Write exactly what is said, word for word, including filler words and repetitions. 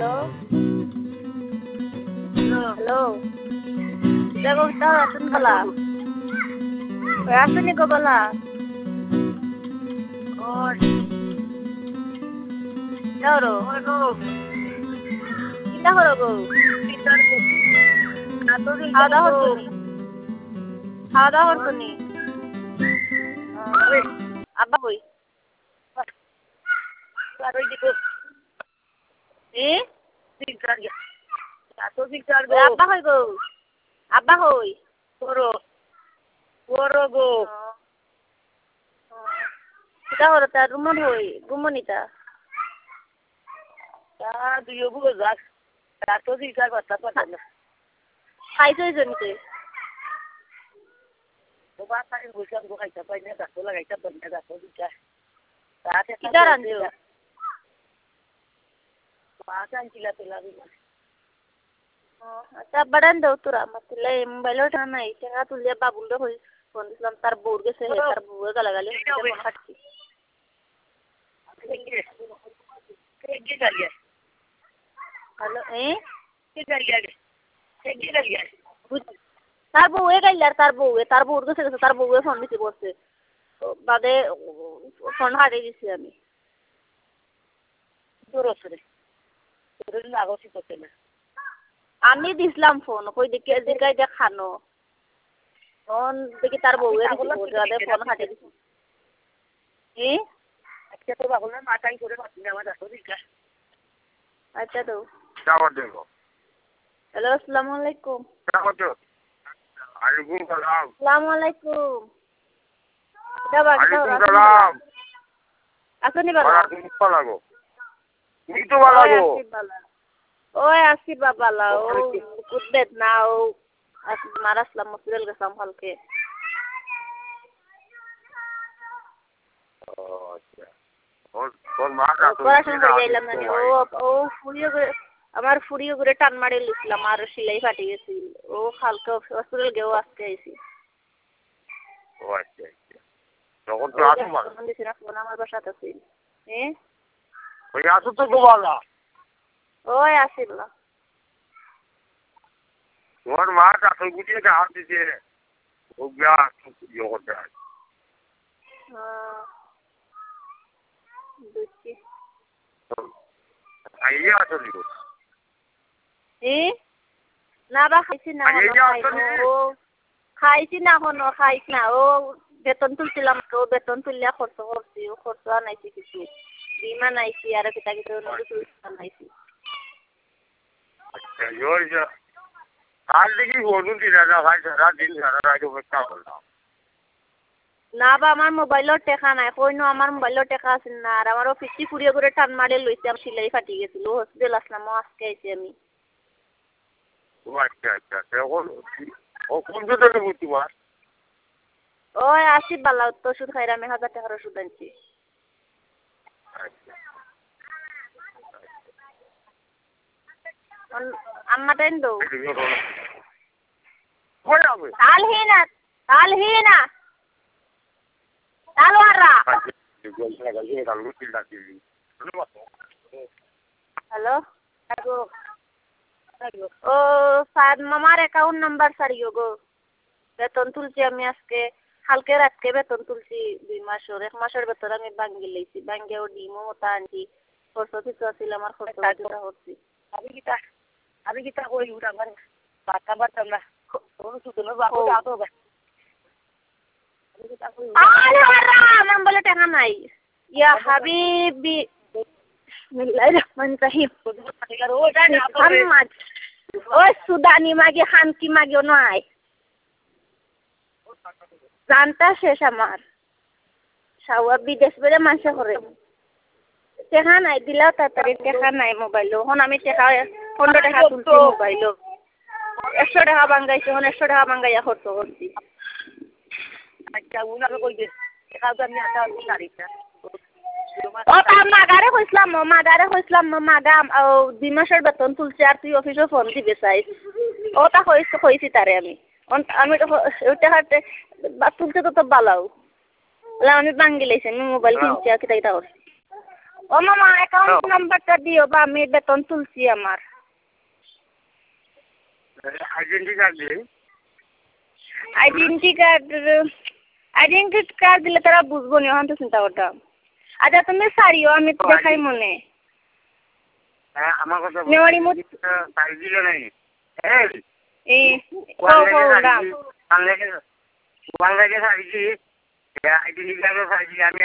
hello hello দেখো তাও আসুন বলা আসুনি গো বলা যাও কিতা করো গো খাওয়া দাওয়া করছনি খাওয়া দাওয়া করছনি আব্বা কই এ আব্বা কই গো আব্বা কই করো করো গো কিতা করো তার রুমন হই গুমনিতা তা দুইও গো যাক রাতো দিকার কথা কথা না খাইছই জমিতে ও বা তাই বলছাম গো খাইতা পাই না গাছ লাগাইতা বন্ধ গাছ দিকা তাতে কিটা রানছো পাঁচ আনছিলা তেলা দিলা আচ্ছা বাড়ান দাও তোরা মাতলে মোবাইলও টানা নাই টেকা তুলিয়া বাবুলকে কই ফোন দিছিলাম তার বউর গেছে হে তার বউয়ে গালাগালি ফোন কাটছি কে গালিয়া হ্যালো এ কে গালিয়া কে গালিয়া তার বউয়ে গাইলার তার বউয়ে তার বউর গেছে গেছে তার বউয়ে ফোন দিছি বলছে বাদে ফোন হারিয়ে দিছি আমি তোর ওসরে তোর লাগছি করতে না আমি দিছিলাম ফোন কই দেখে জিগাই দেখানো ফোন দেখি তার বউয়ে দিছে ফোন হারিয়ে দিছি এ আচ্ছা তো বাবুল না মাটাই করে পাচ্ছি আমার দেখো দিকা আচ্ছা তো যাও দেখো হ্যালো আসসালামু আলাইকুম যাও তো আলাইকুম সালাম আসসালামু আলাইকুম দাও আলাইকুম সালাম আসনি বাবা ওয়ালাইকুম সালাম তুমি তো বালাগো ওই আসি বাবালা ও কুদবেদ না ও মারাসলাম মসজিদে গেছাম কালকে ও আচ্ছা ওর ওর মা কাছে পড়াশোনা করে যাইলাম না ও ও ফুরিয়ে করে আমার ফুরিয়ে করে টান মারি লিখলাম আর সেলাই ফাটি গেছে ও কালকে হসপিটাল গেও আজকে আইছি ও আচ্ছা আচ্ছা তখন তো আসো মার ফোন আমার বাসাতে ছিল এ ওই আসো তো গোবালা ওই আসিল তোমার মা কাছে গুটিয়ে হাত দিছে ও গিয়া ইয়ে করতে হয় হ্যাঁ বুঝছি আইয়া আসো লিখো এ না বা খাইছি না ও খাইছি না হনো খাইছি না ও বেতন তুলছিলাম তো বেতন তুলিয়া খরচ করছি ও খরচ আনাইছি কিছু বিমা নাইছি আর কিতা কিছু আনাইছি আচ্ছা ওই যে কাল দেখি বলুন দিন না ভাই সারা দিন সারা রাত অপেক্ষা করলাম না বা আমার মোবাইলের টেকা নাই কইনো আমার মোবাইলের টেকা আছে না আর আমার অফিসটি ফুরিয়ে করে টান মারে লইছে আমার সিলাই ফাটি গেছিল হসপিটাল আসলাম আজকে আইছি আমি ও আচ্ছা আচ্ছা এখন ও কোন জোরে বুঝছি তোমার ওই আসি বালা তো ওষুধ খাইরা আমি হাজার টাকার ওষুধ আনছি আম্মা টাইম দো তালহিনা তালহিনা তালওয়ারা হ্যালো ও সাদ মামার অ্যাকাউন্ট নাম্বার সারিও গো বেতন তুলছি আমি আজকে কালকে রাতকে বেতন তুলছি দুই মাসের এক মাসের বেতন আমি বাঙ্গি লইছি বাঙ্গি ও ডিমো মতো আনছি খরচ কিছু আছিল আমার খরচ কিছুটা করছি আমি কিতা আমি কিতা কই উঠা আমার বাচ্চা বাচ্চা না কোনো সুতনো বাবু যাতো আমার বলে টাকা নাই ইয়া হাবিবি বিসমিল্লাহির রহমানির রহিম ওই সুদানি মাগি খানকি মাগিও নাই জানতা শেষ আমার সাওয়া বিদেশ বেড়ে মানুষে করে টেকা নাই দিলাও তাড়াতাড়ি টেকা নাই মোবাইলও এখন আমি টেকা পনেরো টাকা তুলছি মোবাইলও একশো টাকা বাঙ্গাইছি এখন একশো টাকা বাঙ্গাইয়া খরচ করছি আচ্ছা উনাকে কই দে টেকা তো আমি আটা গাড়িটা ও তার মাগারে কইছিলাম মাগারে কইছিলাম মাগা দুই মাসের বেতন তুলছি আর তুই অফিসে ফোন দিবে চাইস ও তা কইছি কইছি তারে আমি আমি ওইটা হাতে তুলতে তো তো বালাও আমি বাঙ্গি লাইছি আমি মোবাইল কিনছি আর কিতা কিতা করছি ও মামা অ্যাকাউন্ট নাম্বারটা দিও বা আমি বেতন তুলছি আমার আইডেন্টি কার্ড দিই আইডেন্টি কার্ড আইডেন্টি কার্ড দিলে তারা বুঝবো না এখন তো চিন্তা করতাম আচ্ছা তুমি সারিও আমি দেখাই মনে হ্যাঁ আমার কথা নেওয়ারি মুখ সারি দিলে নাই এই বাংলাদেশে সারি কি আইডেন্টি কার্ডও সারি আমি